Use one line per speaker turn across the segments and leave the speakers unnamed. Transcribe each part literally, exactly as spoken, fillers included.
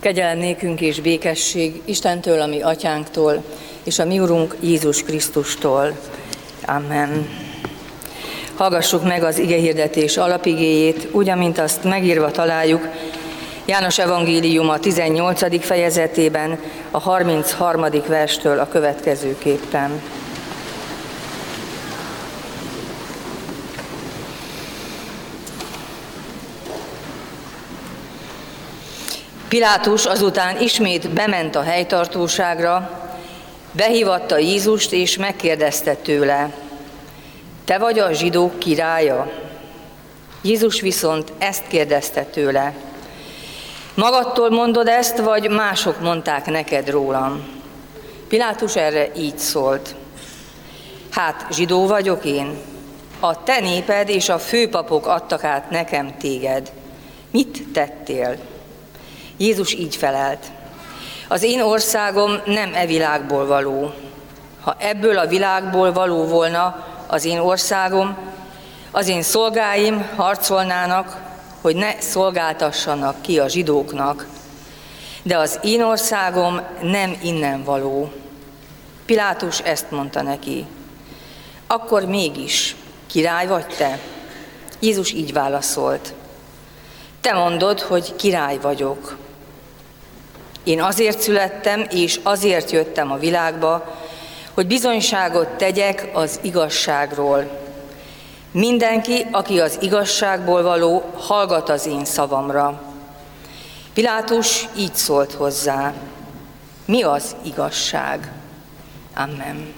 Kegyelem nékünk és békesség Istentől, a mi atyánktól, és a mi Urunk Jézus Krisztustól. Amen. Hallgassuk meg az igehirdetés alapigéjét, úgy, amint azt megírva találjuk János evangélium a tizennyolcadik fejezetében, a harmincharmadik verstől a következőképpen. Pilátus azután ismét bement a helytartóságra, behívatta Jézust és megkérdezte tőle: te vagy a zsidók királya? Jézus viszont ezt kérdezte tőle: magadtól mondod ezt, vagy mások mondták neked rólam? Pilátus erre így szólt: hát zsidó vagyok én? A te néped és a főpapok adtak át nekem téged. Mit tettél? Jézus így felelt: az én országom nem e világból való. Ha ebből a világból való volna az én országom, az én szolgáim harcolnának, hogy ne szolgáltassanak ki a zsidóknak. De az én országom nem innen való. Pilátus ezt mondta neki: akkor mégis király vagy te? Jézus így válaszolt: te mondod, hogy király vagyok. Én azért születtem, és azért jöttem a világba, hogy bizonyságot tegyek az igazságról. Mindenki, aki az igazságból való, hallgat az én szavamra. Pilátus így szólt hozzá: mi az igazság? Amen.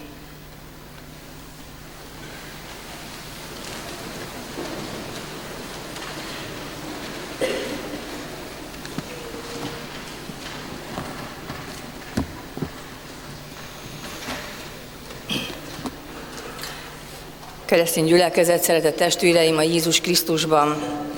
Keresztény gyülekezet, szeretett testvéreim a Jézus Krisztusban!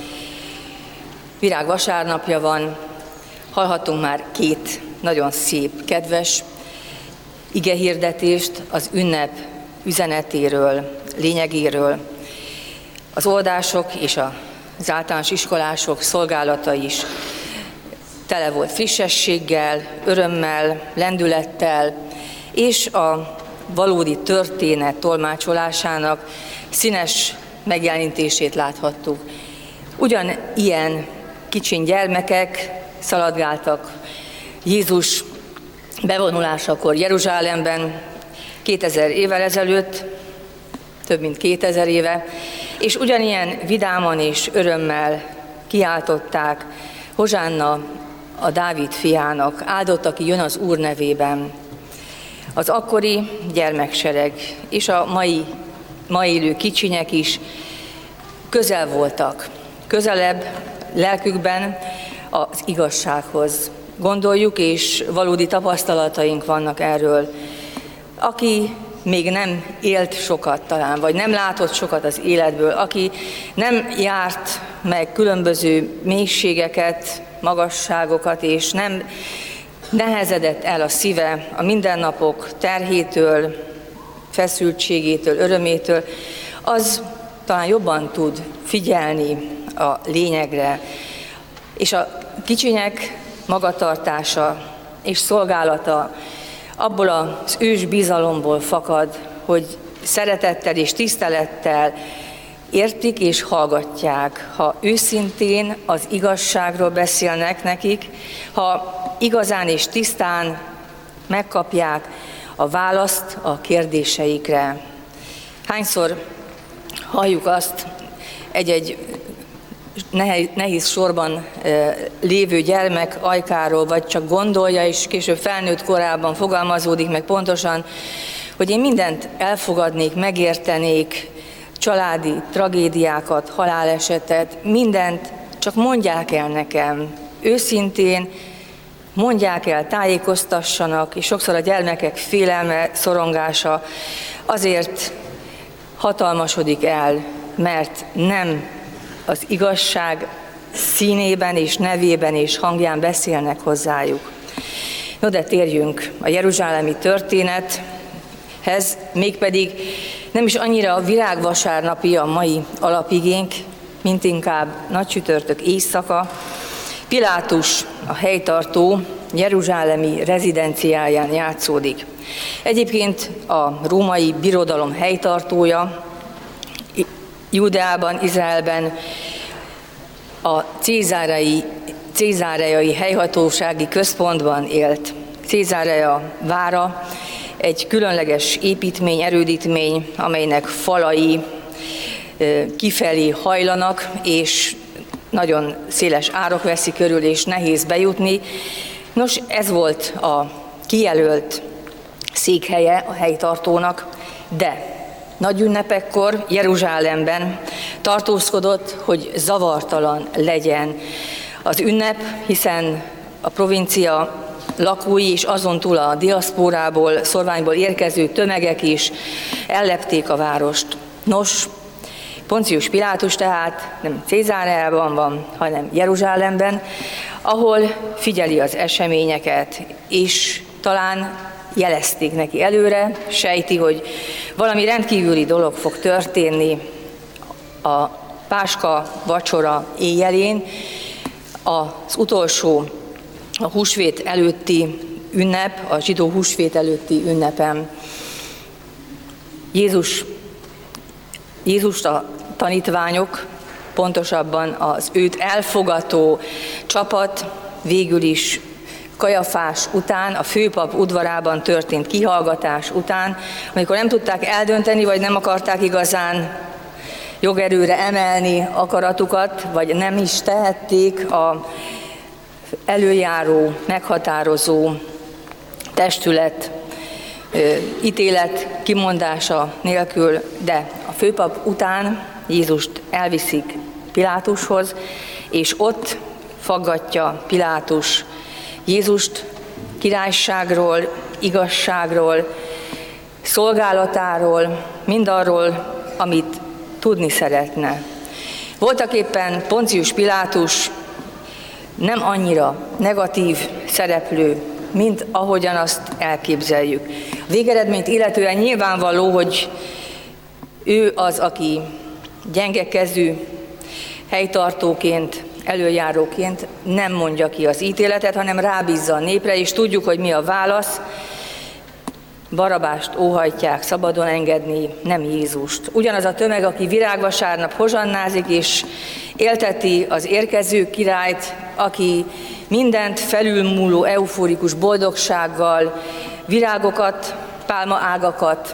Virágvasárnapja van, hallhattunk már két nagyon szép, kedves igehirdetést az ünnep üzenetéről, lényegéről. Az oldások és az általános iskolások szolgálata is tele volt frissességgel, örömmel, lendülettel, és a valódi történet tolmácsolásának színes megjelenítését láthattuk. Ugyan ilyen kicsin gyermekek szaladgáltak Jézus bevonulásakor Jeruzsálemben kétezer évvel ezelőtt, több mint kétezer éve, és ugyanilyen vidáman és örömmel kiáltották: Hozsánna a Dávid fiának, áldott, aki jön az Úr nevében. Az akkori gyermeksereg és a mai, mai élő kicsinyek is közel voltak, közelebb lelkükben az igazsághoz. Gondoljuk, és valódi tapasztalataink vannak erről. Aki még nem élt sokat talán, vagy nem látott sokat az életből, aki nem járt meg különböző mélységeket, magasságokat, és nem nehezedett el a szíve a mindennapok terhétől, feszültségétől, örömétől, az talán jobban tud figyelni a lényegre. És a kicsinyek magatartása és szolgálata abból az ős bizalomból fakad, hogy szeretettel és tisztelettel értik és hallgatják, ha őszintén az igazságról beszélnek nekik, ha igazán és tisztán megkapják a választ a kérdéseikre. Hányszor halljuk azt egy-egy nehéz sorban lévő gyermek ajkáról, vagy csak gondolja, és később felnőtt korában fogalmazódik meg pontosan, hogy én mindent elfogadnék, megértenék, családi tragédiákat, halálesetet, mindent, csak mondják el nekem, őszintén mondják el, tájékoztassanak, és sokszor a gyermekek félelme, szorongása azért hatalmasodik el, mert nem az igazság színében és nevében és hangján beszélnek hozzájuk. No, de térjünk a jeruzsálemi történethez, mégpedig nem is annyira a virágvasárnapi a mai alapigénk, mint inkább nagycsütörtök éjszaka, Pilátus, a helytartó, jeruzsálemi rezidenciáján játszódik. Egyébként a római birodalom helytartója Judeában, Izraelben a cézárai, cézáreai helyhatósági központban élt. Cézárea vára egy különleges építmény, erődítmény, amelynek falai kifelé hajlanak, és nagyon széles árok veszi körül, és nehéz bejutni. Nos, ez volt a kijelölt székhelye a helytartónak, de nagy ünnepekkor Jeruzsálemben tartózkodott, hogy zavartalan legyen az ünnep, hiszen a provincia lakói és azon túl a diaszpórából, szorványból érkező tömegek is ellepték a várost. Nos, Poncius Pilátus tehát nem Cézáreában van, hanem Jeruzsálemben, ahol figyeli az eseményeket, és talán jelezték neki előre, sejti, hogy valami rendkívüli dolog fog történni a Páska vacsora éjjelén, az utolsó, a húsvét előtti ünnep, a zsidó húsvét előtti ünnepen. Jézus, Jézust a tanítványok, pontosabban az őt elfogató csapat végül is Kajafás után, a főpap udvarában történt kihallgatás után, amikor nem tudták eldönteni, vagy nem akarták igazán jogerőre emelni akaratukat, vagy nem is tehették a előjáró, meghatározó testület ítélet kimondása nélkül, de a főpap után Jézust elviszik Pilátushoz, és ott faggatja Pilátus Jézust királyságról, igazságról, szolgálatáról, mindarról, amit tudni szeretne. Voltaképpen Poncius Pilátus nem annyira negatív szereplő, mint ahogyan azt elképzeljük. A végeredményt illetően nyilvánvaló, hogy ő az, aki gyenge kezű helytartóként, előjáróként nem mondja ki az ítéletet, hanem rábízza a népre, és tudjuk, hogy mi a válasz. Barabást óhajtják szabadon engedni, nem Jézust. Ugyanaz a tömeg, aki virágvasárnap hozsannázik, és élteti az érkező királyt, aki mindent felülmúló euforikus boldogsággal, virágokat, pálmaágakat,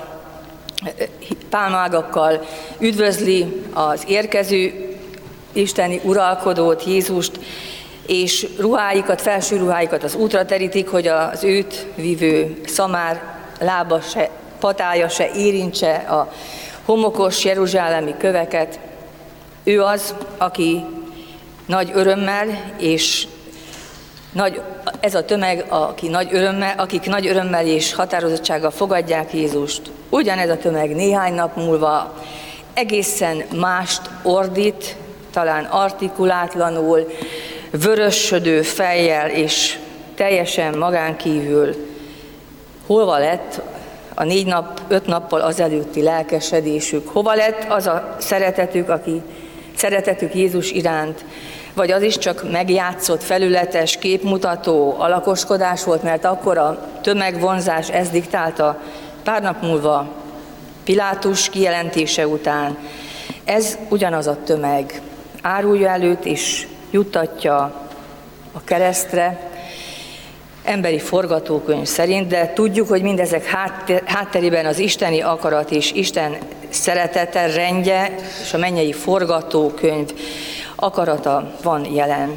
pálmaágakkal üdvözli az érkező isteni uralkodót, Jézust, és ruháikat, felső ruháikat az útra terítik, hogy az őt vívő szamár lába se, patája se érintse a homokos jeruzsálemi köveket. Ő az, aki nagy örömmel, és nagy, ez a tömeg, aki nagy örömmel, akik nagy örömmel és határozottsággal fogadják Jézust. Ugyanez a tömeg néhány nap múlva egészen mást ordít, talán artikulátlanul, vörösödő fejjel és teljesen magán kívül. Hova lett a négy nap, öt nappal azelőtti lelkesedésük? Hova lett az a szeretetük, aki szeretetük Jézus iránt? Vagy az is csak megjátszott, felületes, képmutató alakoskodás volt, mert akkor a tömegvonzás ezt diktálta. Pár nap múlva, Pilátus kijelentése után, ez ugyanaz a tömeg. Árulja előtt és juttatja a keresztre, emberi forgatókönyv szerint, de tudjuk, hogy mindezek hátterében az isteni akarat és Isten szeretete, rendje és a mennyei forgatókönyv akarata van jelen.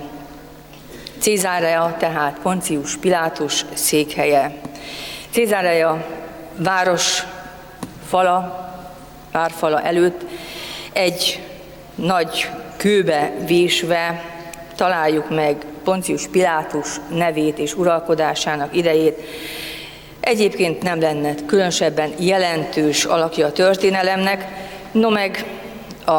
Cézárea, tehát Poncius Pilátus székhelye. Cézárea város fala, várfala előtt egy nagy kőbe vésve találjuk meg Poncius Pilátus nevét és uralkodásának idejét. Egyébként nem lenne különösebben jelentős alakja a történelemnek, no meg a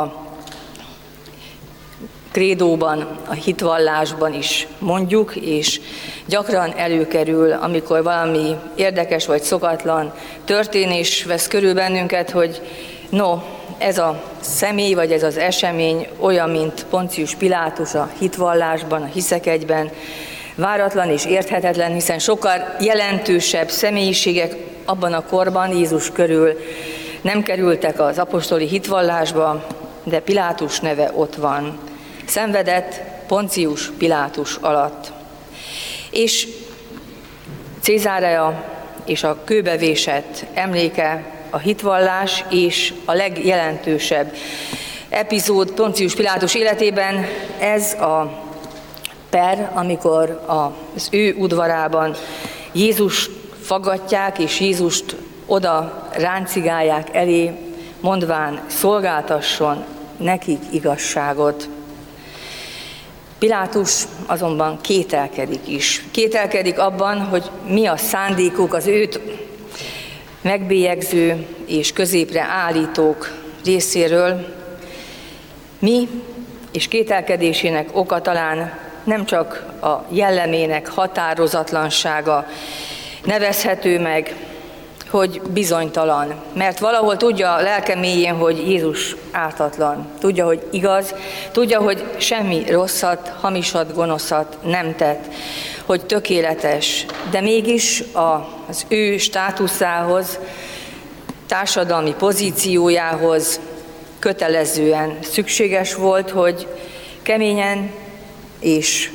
krédóban, a hitvallásban is mondjuk, és gyakran előkerül, amikor valami érdekes vagy szokatlan történés vesz körül bennünket, hogy no, ez a személy, vagy ez az esemény olyan, mint Poncius Pilátus a hitvallásban, a hiszek egyben, váratlan és érthetetlen, hiszen sokkal jelentősebb személyiségek abban a korban Jézus körül nem kerültek az apostoli hitvallásba, de Pilátus neve ott van. Szenvedett Poncius Pilátus alatt. És Cézárea és a kőbevésett emléke a hitvallás és a legjelentősebb epizód Poncius Pilátus életében ez a per, amikor az ő udvarában Jézus faggatják, és Jézust oda ráncigálják elé, mondván szolgáltasson nekik igazságot. Pilátus azonban kételkedik is. Kételkedik abban, hogy mi a szándékuk az őt megbélyegző és középre állítók részéről. Mi és kételkedésének oka talán nem csak a jellemének határozatlansága nevezhető meg, hogy bizonytalan, mert valahol tudja a lelke mélyén, hogy Jézus ártatlan, tudja, hogy igaz, tudja, hogy semmi rosszat, hamisat, gonoszat nem tett, hogy tökéletes, de mégis az ő státuszához, társadalmi pozíciójához kötelezően szükséges volt, hogy keményen és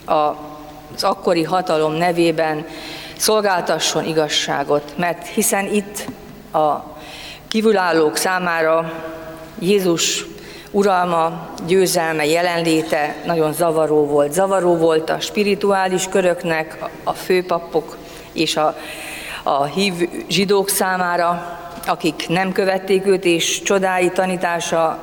az akkori hatalom nevében szolgáltasson igazságot, mert hiszen itt a kívülállók számára Jézus uralma, győzelme, jelenléte nagyon zavaró volt. Zavaró volt a spirituális köröknek, a főpapok és a, a hívő zsidók számára, akik nem követték őt, és csodái tanítása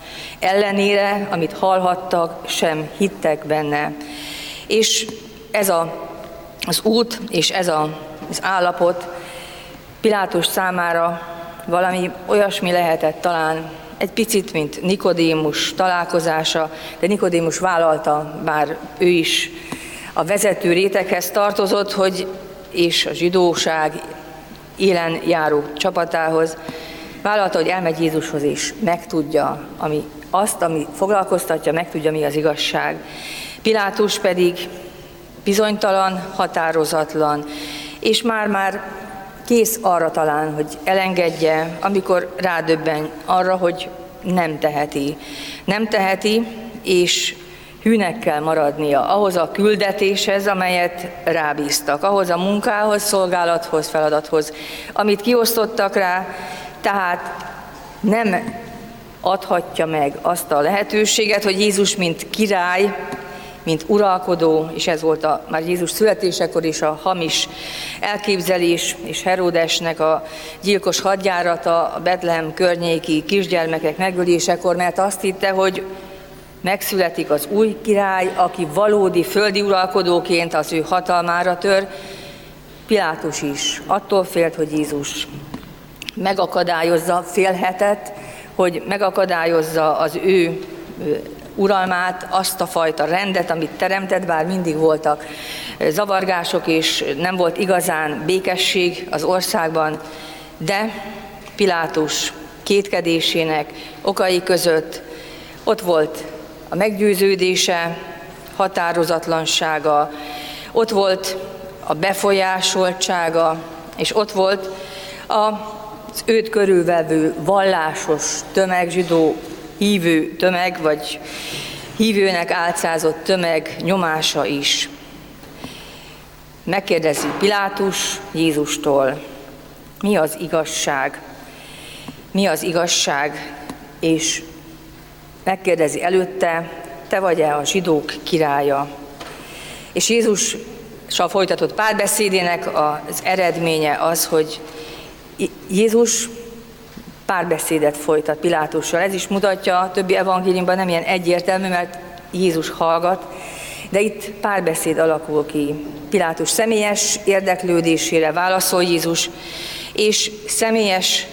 ellenére, amit hallhattak, sem hittek benne. És ez a Az út és ez a, az állapot Pilátus számára valami olyasmi lehetett talán egy picit, mint Nikodémus találkozása, de Nikodémus vállalta, bár ő is a vezető réteghez tartozott, hogy és a zsidóság élen járó csapatához, vállalta, hogy elmegy Jézushoz és megtudja, ami azt, ami foglalkoztatja, megtudja, mi az igazság. Pilátus pedig bizonytalan, határozatlan, és már-már kész arra talán, hogy elengedje, amikor rádöbben arra, hogy nem teheti. Nem teheti, és hűnek kell maradnia ahhoz a küldetéshez, amelyet rábíztak, ahhoz a munkához, szolgálathoz, feladathoz, amit kiosztottak rá, tehát nem adhatja meg azt a lehetőséget, hogy Jézus mint király, mint uralkodó, és ez volt a, már Jézus születésekor is a hamis elképzelés, és Heródesnek a gyilkos hadjárata a Betlehem környéki kisgyermekek megölésekor, mert azt hitte, hogy megszületik az új király, aki valódi földi uralkodóként az ő hatalmára tör. Pilátus is attól félt, hogy Jézus megakadályozza, félhetett, hogy megakadályozza az ő uralmát, azt a fajta rendet, amit teremtett, bár mindig voltak zavargások, és nem volt igazán békesség az országban, de Pilátus kétkedésének okai között ott volt a meggyőződése, határozatlansága, ott volt a befolyásoltsága, és ott volt az őt körülvevő vallásos tömeg, zsidó hívő tömeg, vagy hívőnek álcázott tömeg nyomása is. Megkérdezi Pilátus Jézustól, mi az igazság? Mi az igazság? És megkérdezi előtte, te vagy-e a zsidók királya? És Jézussal folytatott párbeszédének az eredménye az, hogy Jézus párbeszédet folytat Pilátussal. Ez is mutatja, a többi evangéliumban nem ilyen egyértelmű, mert Jézus hallgat, de itt párbeszéd alakul ki. Pilátus személyes érdeklődésére válaszol Jézus, és személyes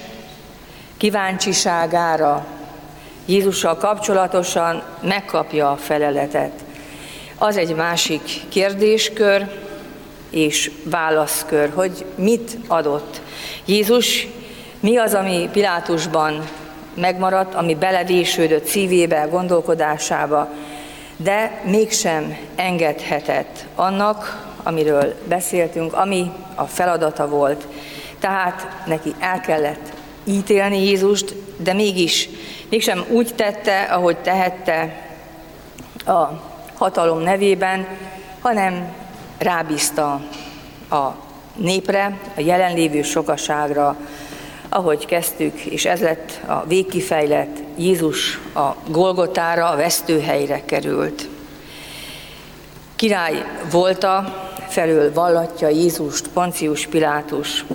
kíváncsiságára Jézussal kapcsolatosan megkapja a feleletet. Az egy másik kérdéskör és válaszkör, hogy mit adott Jézus, mi az, ami Pilátusban megmaradt, ami belevésődött szívébe, gondolkodásába, de mégsem engedhetett annak, amiről beszéltünk, ami a feladata volt. Tehát neki el kellett ítélni Jézust, de mégis, mégsem úgy tette, ahogy tehette a hatalom nevében, hanem rábízta a népre, a jelenlévő sokaságra, ahogy kezdtük, és ez lett a végkifejlet, Jézus a Golgotára, a vesztőhelyre került. Király volta, felől vallatja Jézust Poncius Pilátus.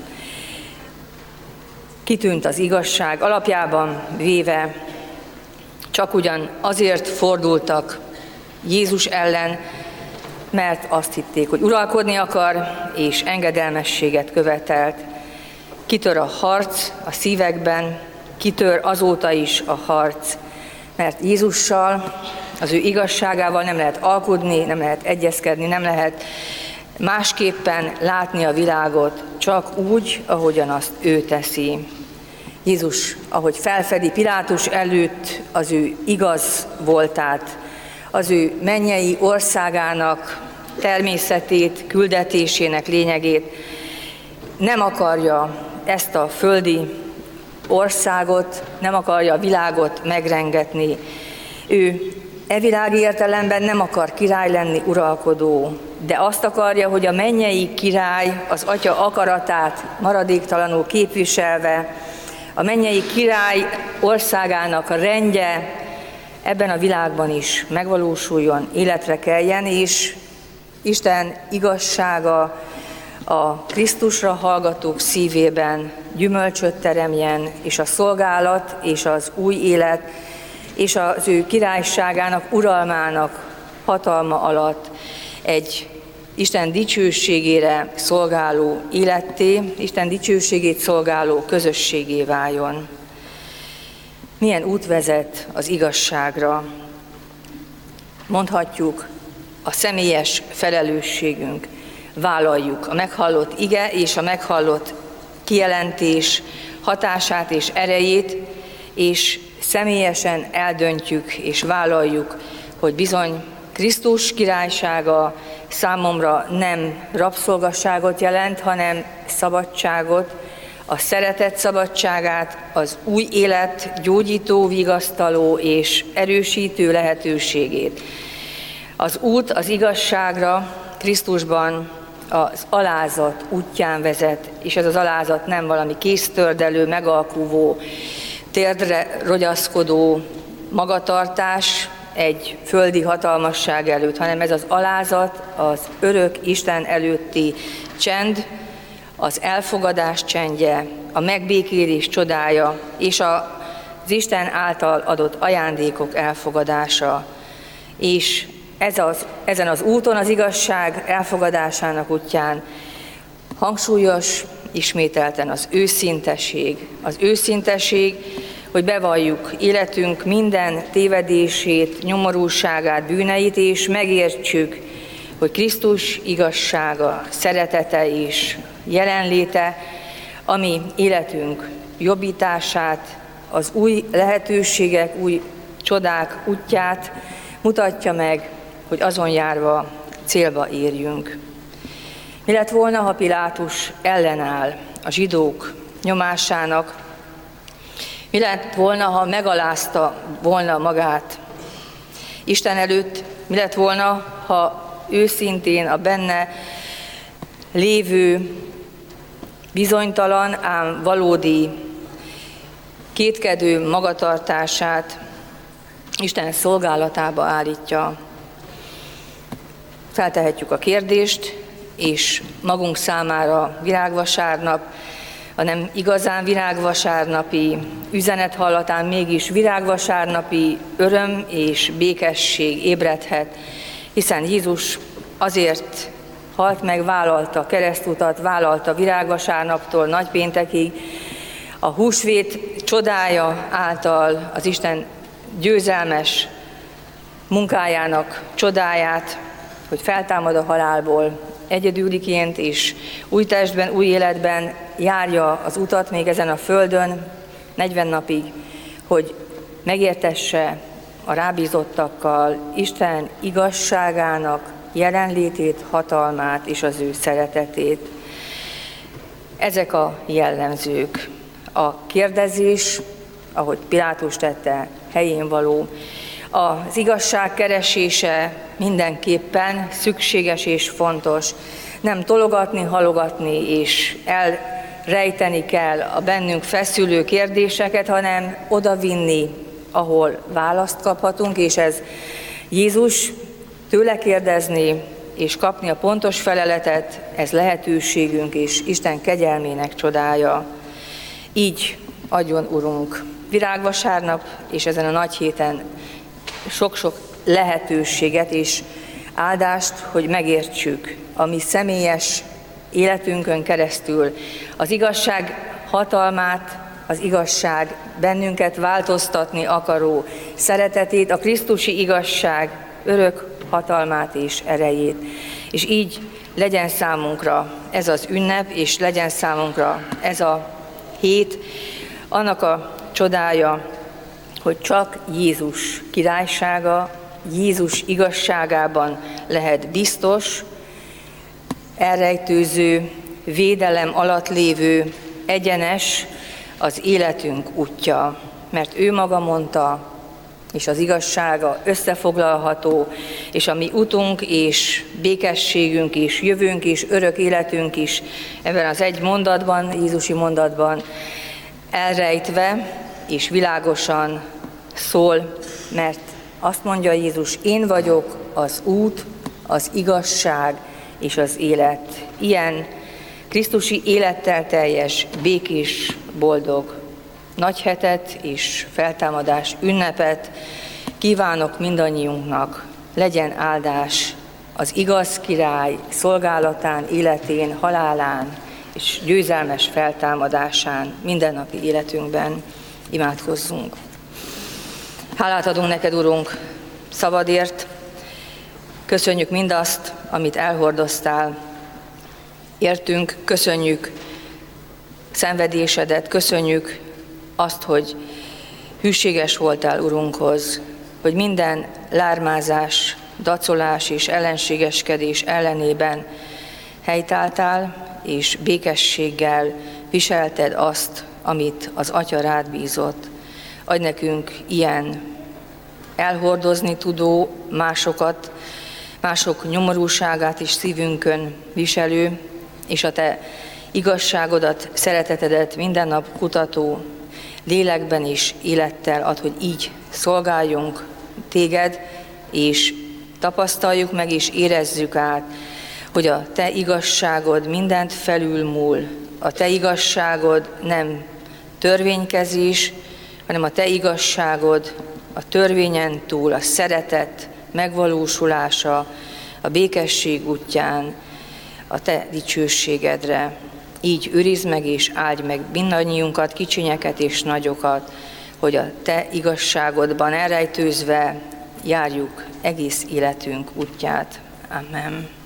Kitűnt az igazság, alapjában véve csak ugyan azért fordultak Jézus ellen, mert azt hitték, hogy uralkodni akar, és engedelmességet követelt. Kitör a harc a szívekben, kitör azóta is a harc, mert Jézussal, az ő igazságával nem lehet alkudni, nem lehet egyezkedni, nem lehet másképpen látni a világot, csak úgy, ahogyan azt ő teszi. Jézus, ahogy felfedi Pilátus előtt az ő igaz voltát, az ő mennyei országának természetét, küldetésének lényegét, nem akarja ezt a földi országot, nem akarja a világot megrengetni. Ő e világi értelemben nem akar király lenni, uralkodó, de azt akarja, hogy a mennyei király az Atya akaratát maradéktalanul képviselve, a mennyei király országának a rendje ebben a világban is megvalósuljon, életre keljen, és Isten igazsága a Krisztusra hallgatók szívében gyümölcsöt teremjen, és a szolgálat és az új élet, és az ő királyságának, uralmának hatalma alatt egy Isten dicsőségére szolgáló életté, Isten dicsőségét szolgáló közösségé váljon. Milyen út vezet az igazságra? Mondhatjuk, a személyes felelősségünk. Vállaljuk a meghallott ige és a meghallott kijelentés hatását és erejét, és személyesen eldöntjük és vállaljuk, hogy bizony Krisztus királysága számomra nem rabszolgasságot jelent, hanem szabadságot, a szeretet szabadságát, az új élet gyógyító, vigasztaló és erősítő lehetőségét. Az út az igazságra Krisztusban az alázat útján vezet, és ez az alázat nem valami kéztördelő, megalkuvó, térdre rogyaszkodó magatartás egy földi hatalmasság előtt, hanem ez az alázat az örök Isten előtti csend, az elfogadás csendje, a megbékélés csodája, és az Isten által adott ajándékok elfogadása. És ez az, ezen az úton, az igazság elfogadásának útján hangsúlyos ismételten az őszintesség. Az őszintesség, hogy bevalljuk életünk minden tévedését, nyomorúságát, bűneit, és megértsük, hogy Krisztus igazsága, szeretete és jelenléte, ami életünk jobbítását, az új lehetőségek, új csodák útját mutatja meg, hogy azon járva célba érjünk. Mi lett volna, ha Pilátus ellenáll a zsidók nyomásának? Mi lett volna, ha megalázta volna magát Isten előtt? Mi lett volna, ha őszintén a benne lévő bizonytalan, ám valódi kétkedő magatartását Isten szolgálatába állítja? Feltehetjük a kérdést, és magunk számára virágvasárnap, a nem igazán virágvasárnapi üzenet hallatán mégis virágvasárnapi öröm és békesség ébredhet, hiszen Jézus azért halt meg, vállalta keresztutat, vállalta virágvasárnaptól nagypéntekig, a húsvét csodája által az Isten győzelmes munkájának csodáját, hogy feltámad a halálból egyedüliként, és új testben, új életben járja az utat még ezen a földön negyven napig, hogy megértesse a rábízottakkal Isten igazságának jelenlétét, hatalmát és az ő szeretetét. Ezek a jellemzők. A kérdezés, ahogy Pilátus tette, helyén való. Az igazság keresése mindenképpen szükséges és fontos. Nem tologatni, halogatni és elrejteni kell a bennünk feszülő kérdéseket, hanem odavinni, ahol választ kaphatunk, és ez Jézus, tőle kérdezni és kapni a pontos feleletet, ez lehetőségünk és Isten kegyelmének csodája. Így adjon Urunk virágvasárnap és ezen a nagy héten sok-sok lehetőséget és áldást, hogy megértsük a mi személyes életünkön keresztül az igazság hatalmát, az igazság bennünket változtatni akaró szeretetét, a krisztusi igazság örök hatalmát és erejét. És így legyen számunkra ez az ünnep, és legyen számunkra ez a hét, annak a csodája, hogy csak Jézus királysága, Jézus igazságában lehet biztos, elrejtőző, védelem alatt lévő, egyenes az életünk útja, mert ő maga mondta, és az igazsága összefoglalható, és a mi utunk és békességünk is, jövőnk is, örök életünk is ebben az egy mondatban, Jézusi mondatban elrejtve és világosan szól, mert azt mondja Jézus, én vagyok az út, az igazság és az élet. Ilyen krisztusi élettel teljes, békés, boldog nagy hetet és feltámadás ünnepet kívánok mindannyiunknak. Legyen áldás az igaz király szolgálatán, életén, halálán és győzelmes feltámadásán mindennapi életünkben. Imádkozzunk. Hálát adunk neked, Urunk, szavadért. Köszönjük mindazt, amit elhordoztál. Értünk, köszönjük szenvedésedet, köszönjük azt, hogy hűséges voltál Urunkhoz, hogy minden lármázás, dacolás és ellenségeskedés ellenében helytálltál, és békességgel viselted azt, amit az Atya rád bízott. Adj nekünk ilyen elhordozni tudó, másokat, mások nyomorúságát is szívünkön viselő, és a te igazságodat, szeretetedet minden nap kutató lélekben és élettel ad, hogy így szolgáljunk téged, és tapasztaljuk meg és érezzük át, hogy a te igazságod mindent felülmúl. A te igazságod nem törvénykezés, hanem a te igazságod a törvényen túl, a szeretet megvalósulása, a békesség útján, a te dicsőségedre. Így őrizd meg és áldj meg mindannyiunkat, kicsinyeket és nagyokat, hogy a te igazságodban elrejtőzve járjuk egész életünk útját. Amen.